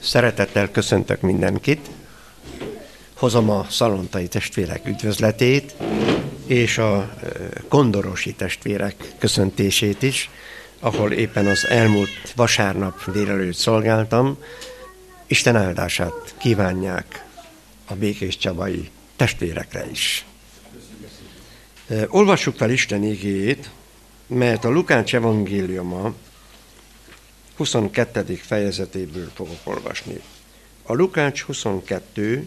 Szeretettel köszöntök mindenkit. Hozom a szalontai testvérek üdvözletét, és a kondorosi testvérek köszöntését is, ahol éppen az elmúlt vasárnap délelőtt szolgáltam. Isten áldását kívánják a békéscsabai testvérekre is. Olvassuk fel Isten igéjét, mert a Lukács evangéliuma 22. fejezetéből fogok olvasni. A Lukács 22.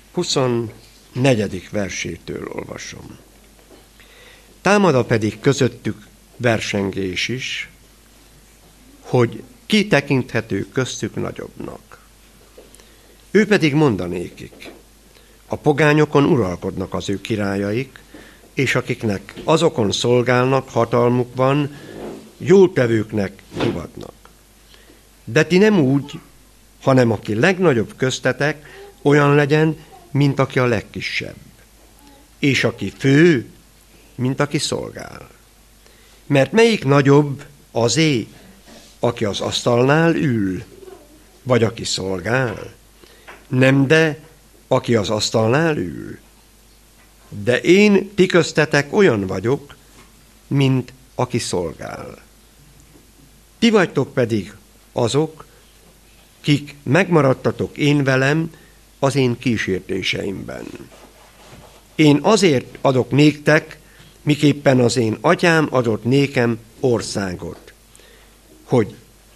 24. versétől olvasom. Támada pedig közöttük versengés is, hogy ki tekinthető köztük nagyobbnak. Ő pedig mondanékik, a pogányokon uralkodnak az ő királyaik, és akiknek azokon szolgálnak, hatalmuk van, jóltevőknek hívadnak. De ti nem úgy, hanem aki legnagyobb köztetek, olyan legyen, mint aki a legkisebb, és aki fő, mint aki szolgál. Mert melyik nagyobb azé, aki az asztalnál ül, vagy aki szolgál? Nem, de aki az asztalnál ül. De én ti köztetek olyan vagyok, mint aki szolgál. Ti vagytok pedig azok, kik megmaradtatok én velem az én kísértéseimben. Én azért adok néktek, miképpen az én atyám adott nékem országot, hogy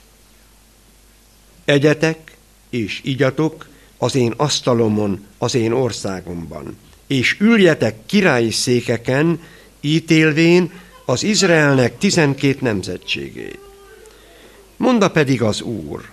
egyetek és igyatok az én asztalomon, az én országomban, és üljetek királyi székeken, ítélvén az Izraelnek 12 nemzetségét. Mondta pedig az Úr,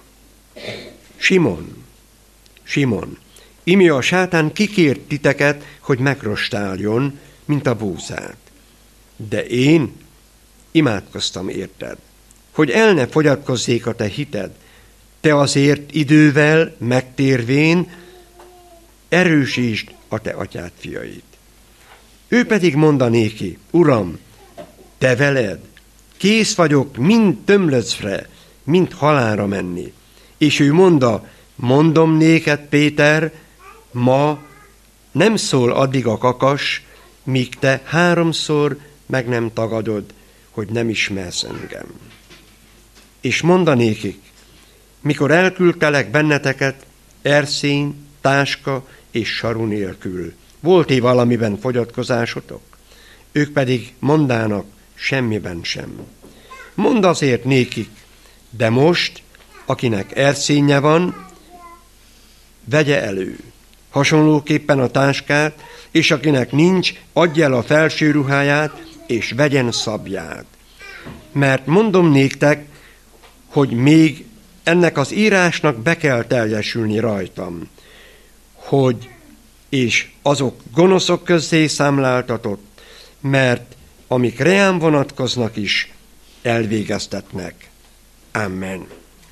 Simon, imi a sátán kikért titeket, hogy megrostáljon, mint a búzát. De én imádkoztam érted, hogy el ne fogyatkozzék a te hited, te azért idővel megtérvén erősítsd a te atyád fiait. Ő pedig mondanéki, Uram, te veled, kész vagyok mind tömlöcre, mind halálra menni. És ő mondom néked, Péter, ma nem szól addig a kakas, míg te 3-szor meg nem tagadod, hogy nem ismersz engem. És mondanékik, mikor elküldtelek benneteket erszény, táska és saru nélkül, volt-e valamiben fogyatkozásotok? Ők pedig mondának, semmiben sem. Mondd azért nékik, de most, akinek erszénye van, vegye elő. Hasonlóképpen a táskát, és akinek nincs, adja el a felső ruháját, és vegyen szabját. Mert mondom néktek, hogy még ennek az írásnak be kell teljesülni rajtam, hogy és azok gonoszok közé számláltatott, mert amik reám vonatkoznak is, elvégeztetnek. Amen.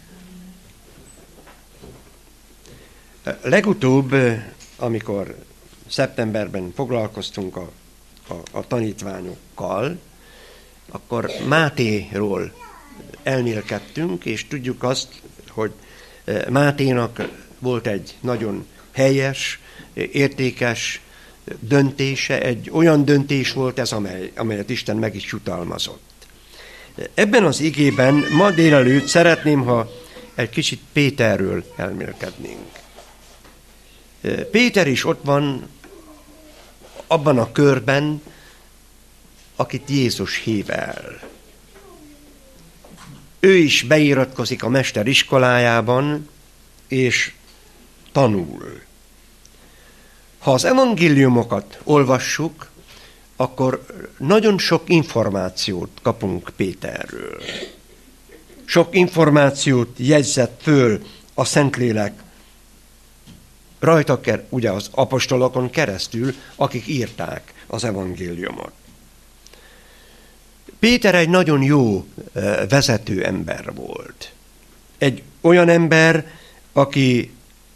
Legutóbb, amikor szeptemberben foglalkoztunk a tanítványokkal, akkor Mátéról elmélkedtünk, és tudjuk azt, hogy Máténak volt egy nagyon helyes, értékes döntése, egy olyan döntés volt ez, amelyet Isten meg is jutalmazott. Ebben az igében ma délelőtt szeretném, ha egy kicsit Péterről elmélkednénk. Péter is ott van abban a körben, akit Jézus hív el. Ő is beiratkozik a mester iskolájában, és tanul. Ha az evangéliumokat olvassuk, akkor nagyon sok információt kapunk Péterről. Sok információt jegyzett föl a Szentlélek rajta, ugye az apostolokon keresztül, akik írták az evangéliumot. Péter egy nagyon jó vezető ember volt. Egy olyan ember, aki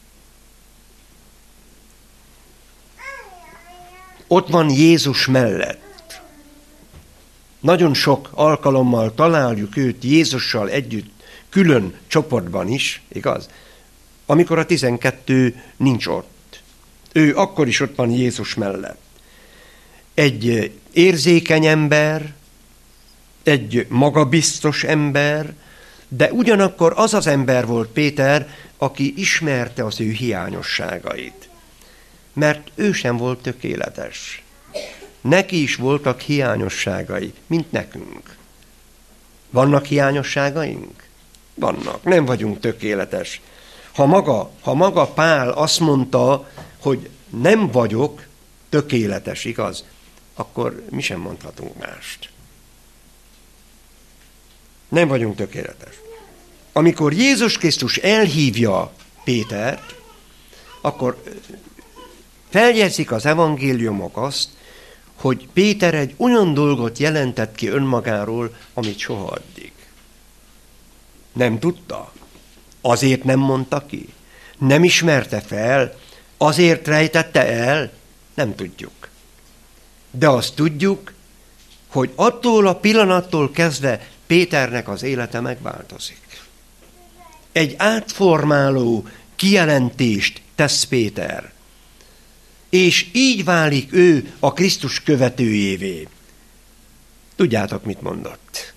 ott van Jézus mellett. Nagyon sok alkalommal találjuk őt Jézussal együtt, külön csoportban is, igaz? amikor a 12 nincs ott. Ő akkor is ott van Jézus mellett. Egy érzékeny ember, egy magabiztos ember, de ugyanakkor az az ember volt Péter, aki ismerte az ő hiányosságait. Mert ő sem volt tökéletes. Neki is voltak hiányosságai, mint nekünk. Vannak hiányosságaink? Vannak. Nem vagyunk tökéletes. Ha maga Pál azt mondta, hogy nem vagyok tökéletes, igaz, akkor mi sem mondhatunk mást. Nem vagyunk tökéletes. Amikor Jézus Krisztus elhívja Pétert, akkor feljegyzik az evangéliumok azt, hogy Péter egy olyan dolgot jelentett ki önmagáról, amit soha addig. Nem tudta. Azért nem mondta ki. Nem ismerte fel. Azért rejtette el. Nem tudjuk. De azt tudjuk, hogy attól a pillanattól kezdve Péternek az élete megváltozik. Egy átformáló kijelentést tesz Péter. És így válik ő a Krisztus követőjévé. Tudjátok, mit mondott?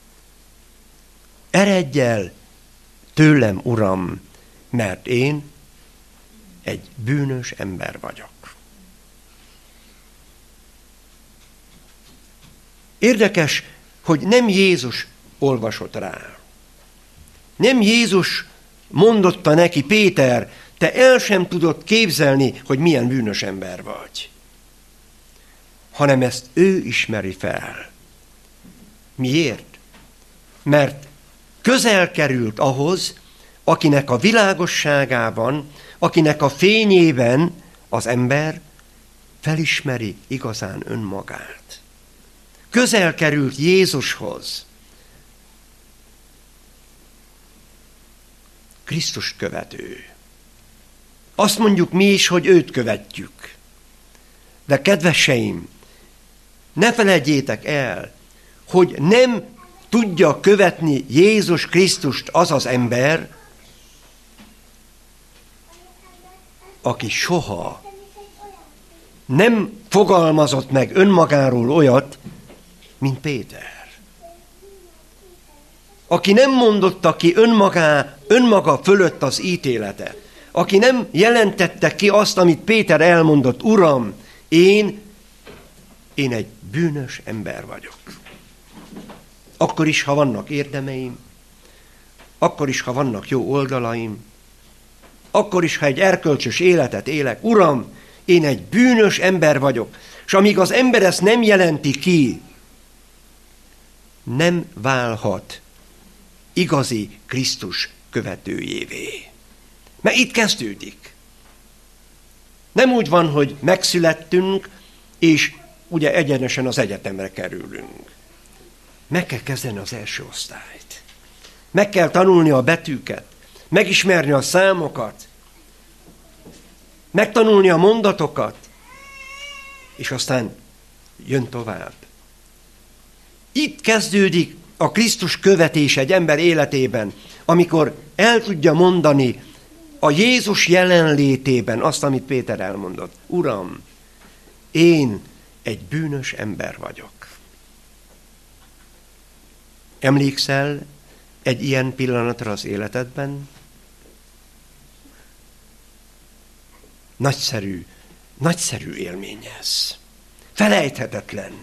Eredj el tőlem, Uram, mert én egy bűnös ember vagyok. Érdekes, hogy nem Jézus olvasott rá. Nem Jézus mondotta neki, Péter, te el sem tudod képzelni, hogy milyen bűnös ember vagy. Hanem ezt ő ismeri fel. Miért? Mert közel került ahhoz, akinek a világosságában, akinek a fényében az ember felismeri igazán önmagát. Közel került Jézushoz. Krisztus követő. Azt mondjuk mi is, hogy őt követjük. De kedveseim, ne feledjétek el, hogy nem tudja követni Jézus Krisztust az az ember, aki soha nem fogalmazott meg önmagáról olyat, mint Péter. Aki nem mondotta ki önmaga fölött az ítéletet. Aki nem jelentette ki azt, amit Péter elmondott, Uram, én egy bűnös ember vagyok. Akkor is, ha vannak érdemeim, akkor is, ha vannak jó oldalaim, akkor is, ha egy erkölcsös életet élek, Uram, én egy bűnös ember vagyok. És amíg az ember ezt nem jelenti ki, nem válhat igazi Krisztus követőjévé. Mert itt kezdődik. Nem úgy van, hogy megszülettünk, és ugye egyenesen az egyetemre kerülünk. Meg kell kezdeni az első osztályt. Meg kell tanulni a betűket, megismerni a számokat, megtanulni a mondatokat, és aztán jön tovább. Itt kezdődik a Krisztus követés egy ember életében, amikor el tudja mondani a Jézus jelenlétében azt, amit Péter elmondott. Uram, én egy bűnös ember vagyok. Emlékszel egy ilyen pillanatra az életedben? Nagyszerű élmény ez. Felejthetetlen.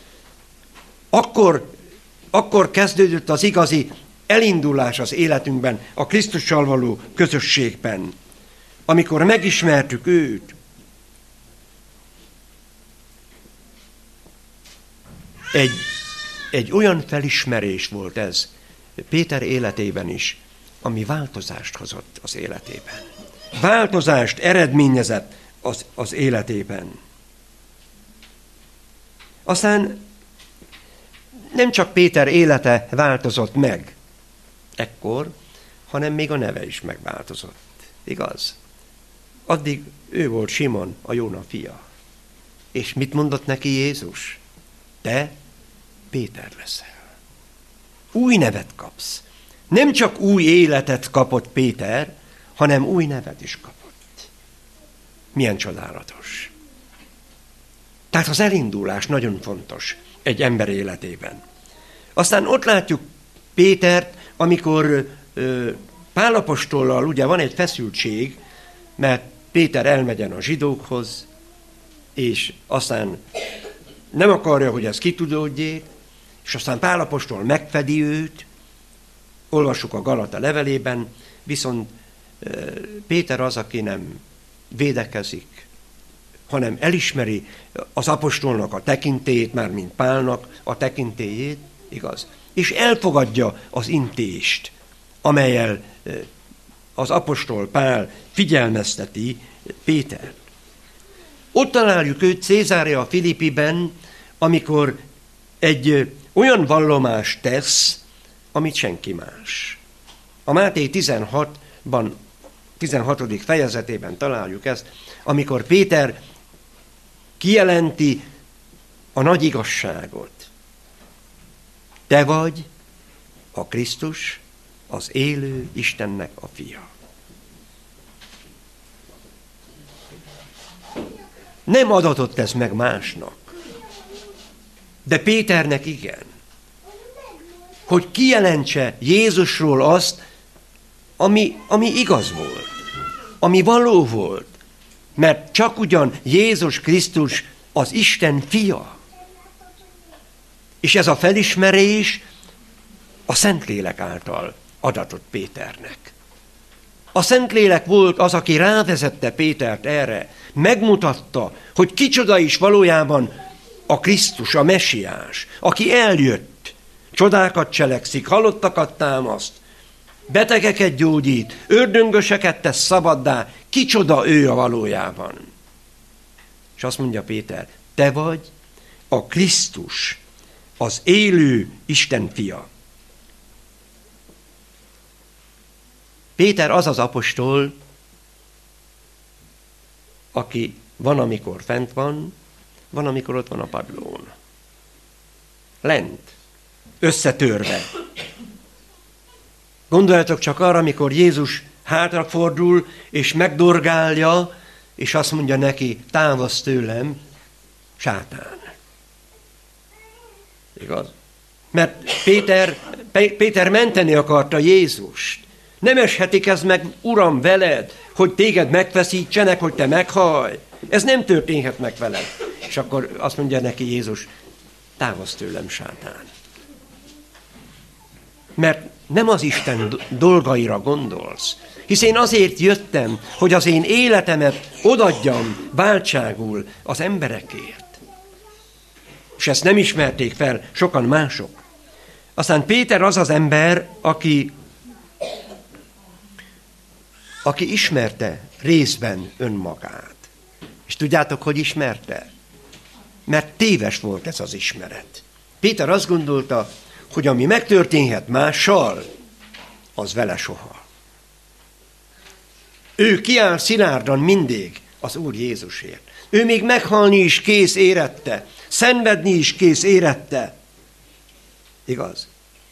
Akkor kezdődött az igazi elindulás az életünkben, a Krisztussal való közösségben, amikor megismertük őt. Egy olyan felismerés volt ez Péter életében is, ami változást hozott az életében. Változást eredményezett az életében. Aztán nem csak Péter élete változott meg ekkor, hanem még a neve is megváltozott. Igaz? Addig ő volt Simon, a Jóna fia. És mit mondott neki Jézus? Te Péter leszel. Új nevet kapsz. Nem csak új életet kapott Péter, hanem új nevet is kapott. Milyen csodálatos. Tehát az elindulás nagyon fontos egy ember életében. Aztán ott látjuk Pétert, amikor Pál apostollal ugye van egy feszültség, mert Péter elmegyen a zsidókhoz, és aztán nem akarja, hogy ez kitudódjék, és aztán Pál apostol megfedi őt, olvassuk a Galata levelében, viszont Péter az, aki nem védekezik, hanem elismeri az apostolnak a tekintélyét, mármint Pálnak a tekintélyét, igaz? És elfogadja az intést, amellyel az apostol Pál figyelmezteti Pétert. Ott találjuk őt Cézárea Filippiben, amikor egy olyan vallomást tesz, amit senki más. A Máté 16-ban, 16. fejezetében találjuk ezt, amikor Péter kijelenti a nagy igazságot. Te vagy a Krisztus, az élő Istennek a fia. Nem adatot tesz meg másnak, de Péternek igen. Hogy kijelentse Jézusról azt, ami igaz volt, ami való volt. Mert csak ugyan Jézus Krisztus az Isten fia. És ez a felismerés a Szentlélek által adatott Péternek. A Szentlélek volt az, aki rávezette Pétert erre, megmutatta, hogy kicsoda is valójában a Krisztus, a Mesiás, aki eljött, csodákat cselekszik, halottakat támaszt, betegeket gyógyít, ördöngöseket tesz szabaddá, kicsoda ő a valójában. És azt mondja Péter, te vagy a Krisztus, az élő Isten fia. Péter az az apostol, aki van, amikor fent van, van, amikor ott van a padlón. Lent, összetörve. Gondoljatok csak arra, amikor Jézus hátrafordul, és megdorgálja, és azt mondja neki, távozz tőlem, sátán. Igaz? Mert Péter menteni akarta Jézust. Nem eshetik ez meg, Uram, veled, hogy téged megfeszítsenek, hogy te meghallj. Ez nem történhet meg veled. És akkor azt mondja neki Jézus, távozz tőlem, sátán. Mert nem az Isten dolgaira gondolsz, hisz én azért jöttem, hogy az én életemet odaadjam váltságul az emberekért. És ezt nem ismerték fel sokan mások. Aztán Péter az az ember, aki ismerte részben önmagát. És tudjátok, hogy ismerte? Mert téves volt ez az ismeret. Péter azt gondolta, hogy ami megtörténhet mással, az vele soha. Ő kiáll szilárdan mindig az Úr Jézusért. Ő még meghalni is kész érette, szenvedni is kész érette. Igaz?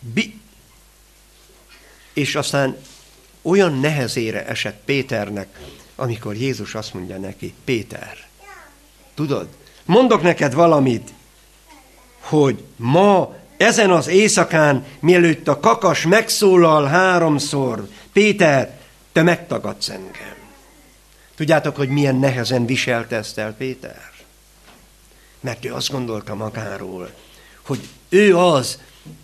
És aztán olyan nehezére esett Péternek, amikor Jézus azt mondja neki, Péter, tudod, mondok neked valamit, hogy ma ezen az éjszakán, mielőtt a kakas megszólal 3-szor, Péter, te megtagadsz engem. Tudjátok, hogy milyen nehezen viselte ezt el Péter? Mert ő azt gondolta magáról, hogy ő az,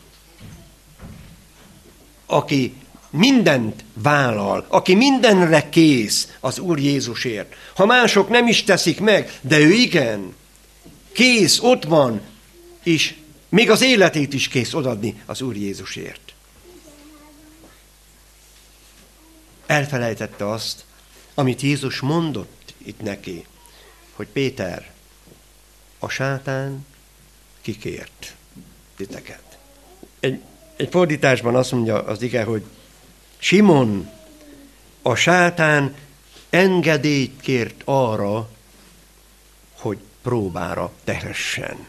aki mindent vállal, aki mindenre kész az Úr Jézusért. Ha mások nem is teszik meg, de ő igen, kész, ott van, és még az életét is kész odadni az Úr Jézusért. Elfelejtette azt, amit Jézus mondott itt neki, hogy Péter, a sátán kikért titeket. Egy fordításban azt mondja az ige, hogy Simon, a sátán engedélyt kért arra, hogy próbára tehessen.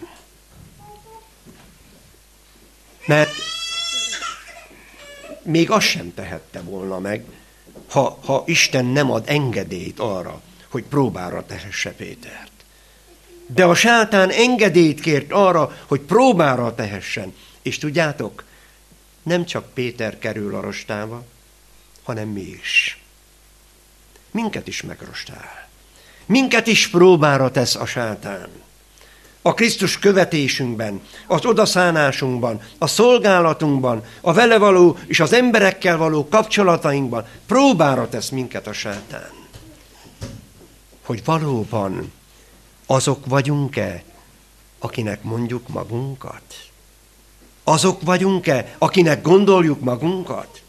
Mert még azt sem tehette volna meg, ha Isten nem ad engedélyt arra, hogy próbára tehesse Pétert. De a sátán engedélyt kért arra, hogy próbára tehessen. És tudjátok, nem csak Péter kerül a rostába, hanem mi is. Minket is megrostál. Minket is próbára tesz a sátán. A Krisztus követésünkben, az odaszánásunkban, a szolgálatunkban, a vele való és az emberekkel való kapcsolatainkban próbára tesz minket a sátán. Hogy valóban azok vagyunk-e, akinek mondjuk magunkat? Azok vagyunk-e, akinek gondoljuk magunkat?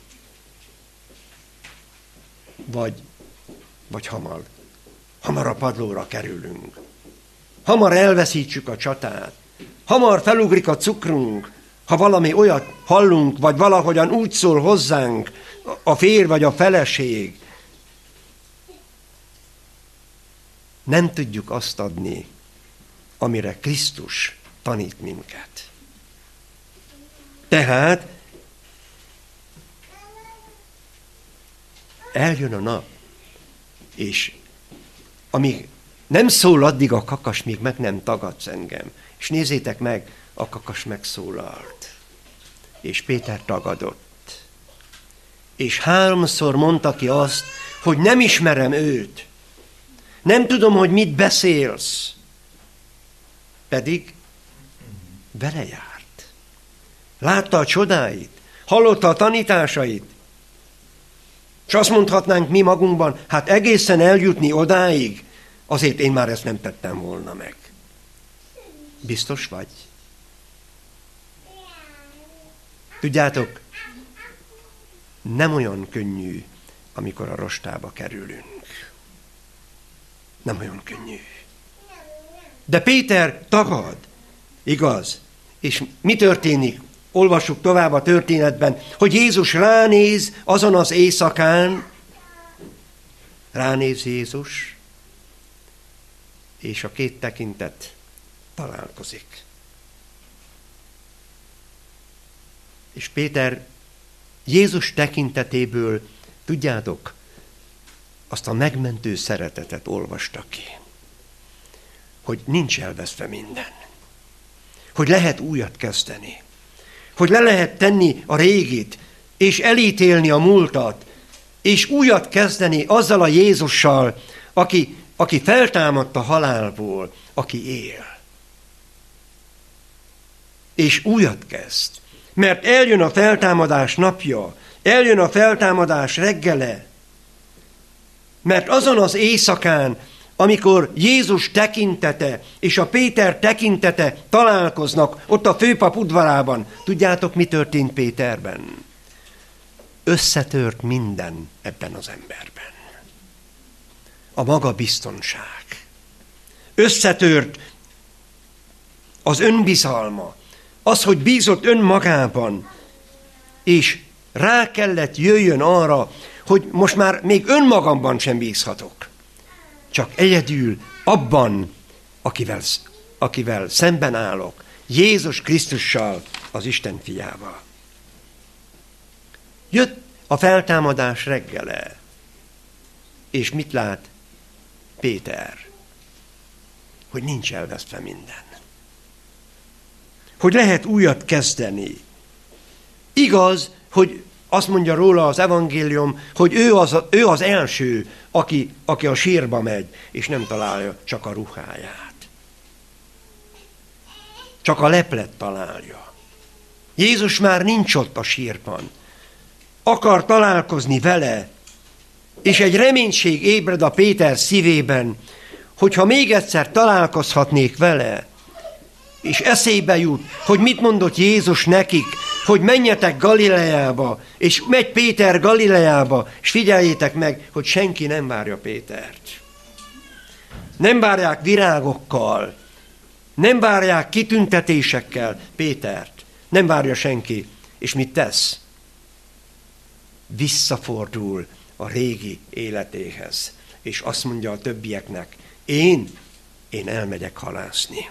Vagy hamar a padlóra kerülünk. Hamar elveszítsük a csatát. Hamar felugrik a cukrunk, ha valami olyat hallunk, vagy valahogyan úgy szól hozzánk a férj vagy a feleség. Nem tudjuk azt adni, amire Krisztus tanít minket. Tehát eljön a nap, és amíg nem szól addig a kakas, míg meg nem tagadsz engem. És nézzétek meg, a kakas megszólalt. És Péter tagadott. És 3-szor mondta ki azt, hogy nem ismerem őt. Nem tudom, hogy mit beszélsz. Pedig vele járt. Látta a csodáit, hallotta a tanításait. És azt mondhatnánk mi magunkban, hát egészen eljutni odáig, azért én már ezt nem tettem volna meg. Biztos vagy? Tudjátok, nem olyan könnyű, amikor a rostába kerülünk. Nem olyan könnyű. De Péter tagad, igaz? És mi történik? Olvassuk tovább a történetben, hogy Jézus ránéz azon az éjszakán, ránéz Jézus, és a két tekintet találkozik. És Péter Jézus tekintetéből, tudjátok, azt a megmentő szeretetet olvasta ki, hogy nincs elveszve minden, hogy lehet újat kezdeni, hogy le lehet tenni a régit, és elítélni a múltat, és újat kezdeni azzal a Jézussal, aki feltámadt a halálból, aki él. És újat kezd, mert eljön a feltámadás napja, eljön a feltámadás reggele, mert azon az éjszakán, amikor Jézus tekintete és a Péter tekintete találkoznak ott a főpap udvarában, tudjátok, mi történt Péterben? Összetört minden ebben az emberben. A magabiztonság. Összetört az önbizalma, az, hogy bízott önmagában, és rá kellett jöjjön arra, hogy most már még önmagamban sem bízhatok. Csak egyedül abban, akivel szemben állok, Jézus Krisztussal, az Isten fiával. Jött a feltámadás reggele, és mit lát Péter? Hogy nincs elvesztve minden. Hogy lehet újat kezdeni. Igaz, hogy azt mondja róla az evangélium, hogy ő az első, aki a sírba megy, és nem találja csak a ruháját. Csak a leplet találja. Jézus már nincs ott a sírban. Akar találkozni vele, és egy reménység ébred a Péter szívében, hogyha még egyszer találkozhatnék vele, és eszébe jut, hogy mit mondott Jézus nekik, hogy menjetek Galileába, és megy Péter Galileába, és figyeljétek meg, hogy senki nem várja Pétert. Nem várják virágokkal, nem várják kitüntetésekkel Pétert, nem várja senki. És mit tesz? Visszafordul a régi életéhez, és azt mondja a többieknek, én elmegyek halászni.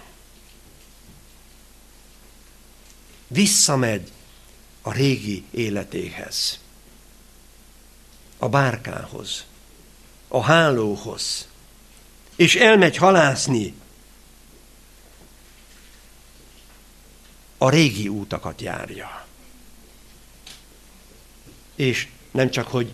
Visszamegy a régi életéhez. a bárkához, a hálóhoz, és elmegy halászni, a régi útakat járja. És nem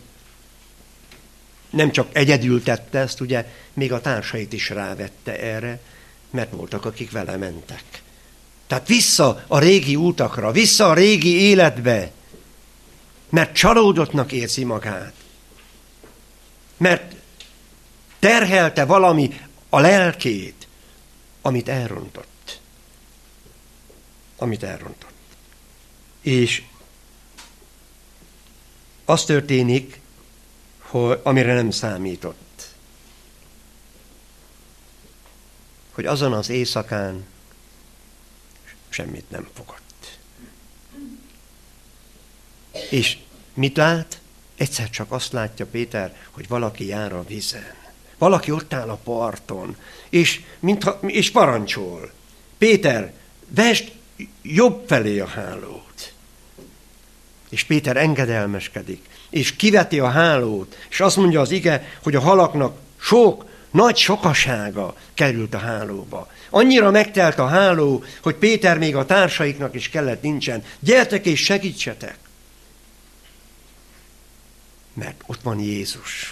csak egyedül tette ezt, ugye, még a társait is rávette erre, mert voltak, akik vele mentek. Tehát vissza a régi útakra, vissza a régi életbe, mert csalódottnak érzi magát. Mert terhelte valami a lelkét, amit elrontott. És az történik, hogy, amire nem számított, hogy azon az éjszakán semmit nem fogott. És mit lát? Egyszer csak azt látja Péter, hogy valaki jár a vízen. Valaki ott áll a parton, és parancsol. Péter, vesd jobb felé a hálót. És Péter engedelmeskedik, és kiveti a hálót, és azt mondja az ige, hogy a halaknak nagy sokasága került a hálóba. Annyira megtelt a háló, hogy Péter még a társaiknak is kellett nincsen. Gyertek és segítsetek! Mert ott van Jézus,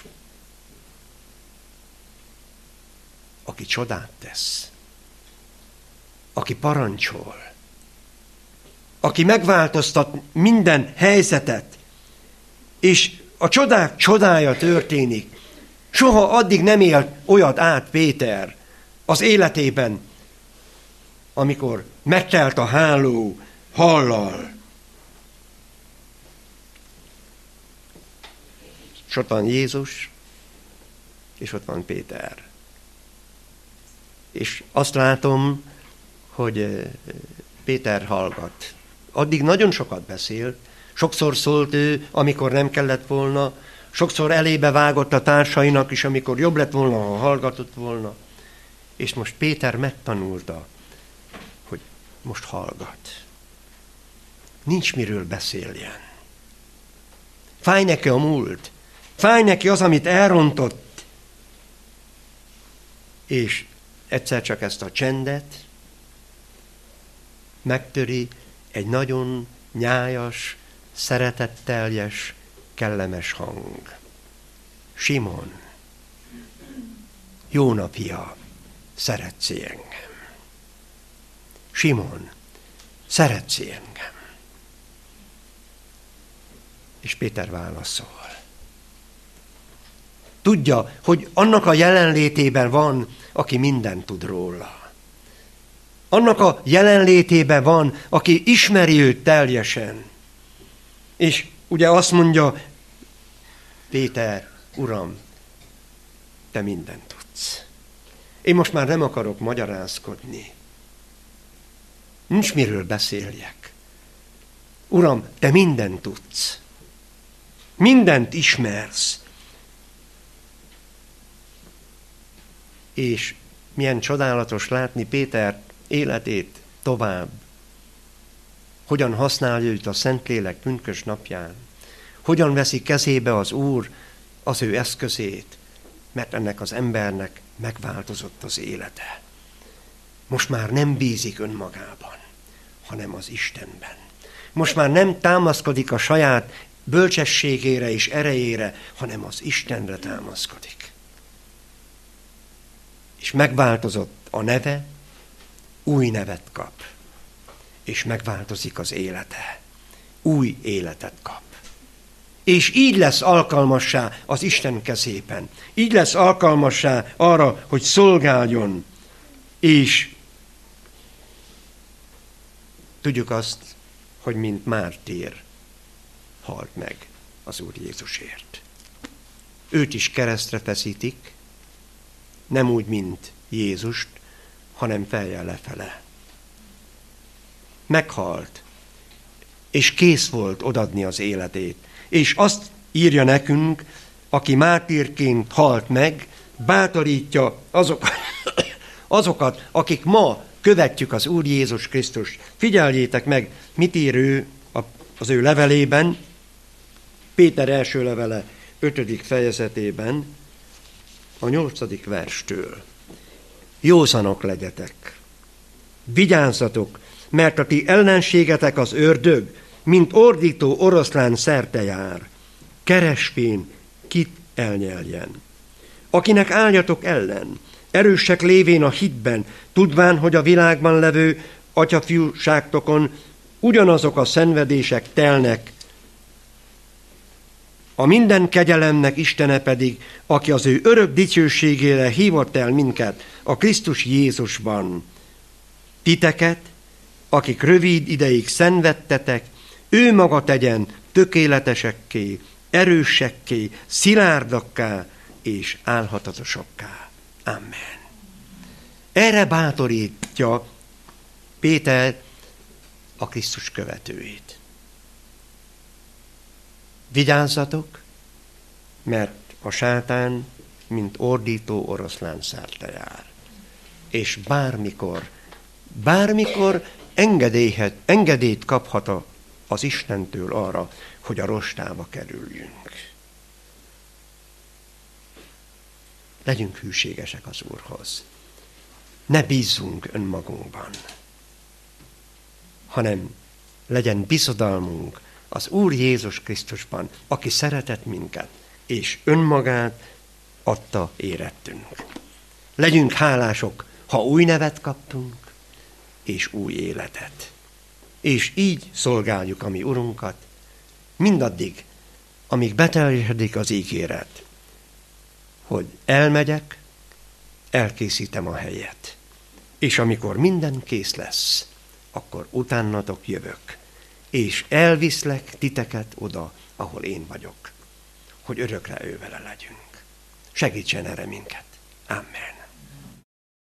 aki csodát tesz, aki parancsol, aki megváltoztat minden helyzetet, és a csodák csodája történik. Soha addig nem élt olyat át Péter az életében, amikor megtelt a háló hallal. És ott van Jézus, és ott van Péter. És azt látom, hogy Péter hallgat. Addig nagyon sokat beszélt, sokszor szólt ő, amikor nem kellett volna, sokszor elébe vágott a társainak is, amikor jobb lett volna, ha hallgatott volna. És most Péter megtanulta, hogy most hallgat. Nincs miről beszéljen. Fáj neki a múlt, fáj neki az, amit elrontott. És egyszer csak ezt a csendet megtöri egy nagyon nyájas, szeretetteljes, kellemes hang. Simon, Jóna fia, szeretsz engem? Simon, szeretsz engem? És Péter válaszol. Tudja, hogy annak a jelenlétében van, aki mindent tud róla. Annak a jelenlétében van, aki ismeri őt teljesen. És ugye azt mondja Péter, Uram, te mindent tudsz. Én most már nem akarok magyarázkodni. Nincs miről beszéljek. Uram, te mindent tudsz. Mindent ismersz. És milyen csodálatos látni Péter életét tovább. Hogyan használja őt a Szentlélek pünkös napján. Hogyan veszi kezébe az Úr az ő eszközét, mert ennek az embernek megváltozott az élete. Most már nem bízik önmagában, hanem az Istenben. Most már nem támaszkodik a saját bölcsességére és erejére, hanem az Istenre támaszkodik. És megváltozott a neve, új nevet kap. És megváltozik az élete. Új életet kap. És így lesz alkalmassá az Isten kezében. Így lesz alkalmassá arra, hogy szolgáljon. És tudjuk azt, hogy mint mártír halt meg az Úr Jézusért. Őt is keresztre feszítik, nem úgy, mint Jézust, hanem fejjel lefele. Meghalt, és kész volt odadni az életét. És azt írja nekünk, aki mártírként halt meg, bátorítja azokat, akik ma követjük az Úr Jézus Krisztust. Figyeljétek meg, mit ír ő az ő levelében, Péter első levele, 5. fejezetében, a 8. verstől. Józanok legyetek, vigyázzatok, mert a ti ellenségetek az ördög, mint ordító oroszlán szerte jár, keresvén kit elnyeljen. Akinek álljatok ellen, erősek lévén a hitben, tudván, hogy a világban levő atyafiúságtokon ugyanazok a szenvedések telnek, a minden kegyelemnek Istene pedig, aki az ő örök dicsőségére hívott el minket a Krisztus Jézusban. Titeket, akik rövid ideig szenvedtetek, ő maga tegyen tökéletesekké, erősekké, szilárdakká és álhatatosokká. Amen. Erre bátorítja Péter a Krisztus követőit. Vigyázzatok, mert a sátán, mint ordító oroszlán szerte jár. És bármikor engedélyt kaphat az Istentől arra, hogy a rostába kerüljünk. Legyünk hűségesek az Úrhoz. Ne bízzunk önmagunkban, hanem legyen bizodalmunk az Úr Jézus Krisztusban, aki szeretett minket, és önmagát adta érettünk. Legyünk hálások, ha új nevet kaptunk, és új életet. És így szolgáljuk a mi Urunkat, mindaddig, amíg beteljesedik az ígéret, hogy elmegyek, elkészítem a helyet. És amikor minden kész lesz, akkor utánatok jövök, és elviszlek titeket oda, ahol én vagyok, hogy örökre ővele legyünk. Segítsen erre minket. Amen.